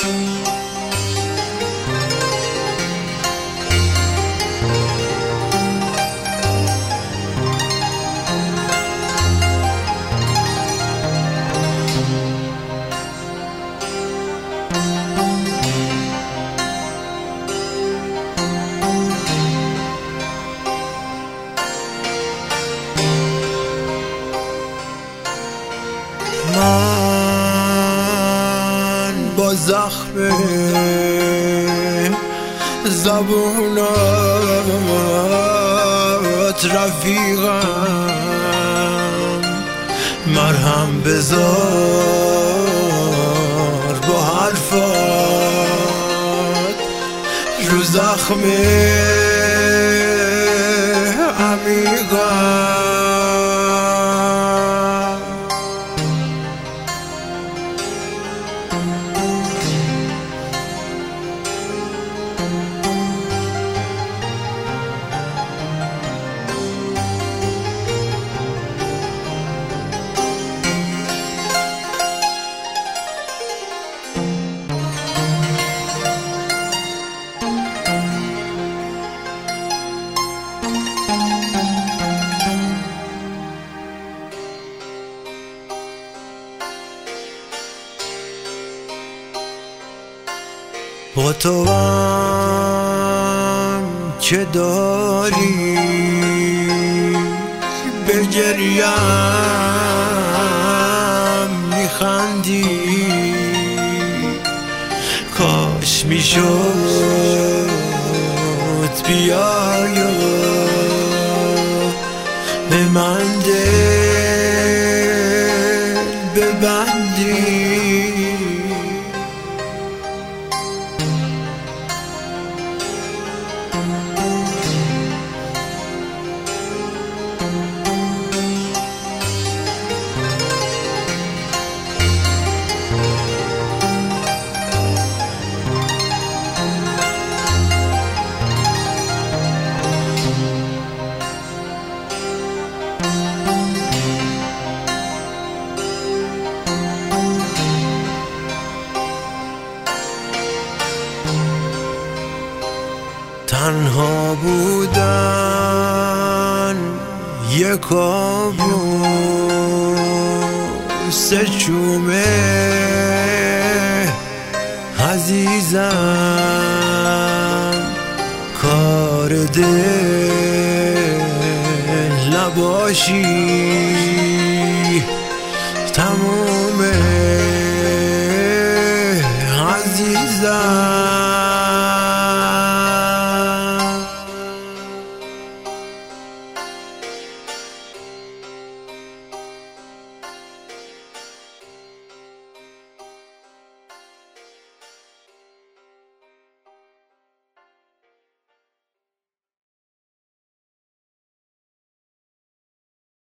من با زخم زبونات رفیقم، مرهم بذار با حرفات رو زخم عمیقم. با تو هم که داری به گریم میخندی، کاش میشد بیای و به من دل ببندی. تنها بودن یک کابوس چومه عزیزم، کار دل نباشی تموم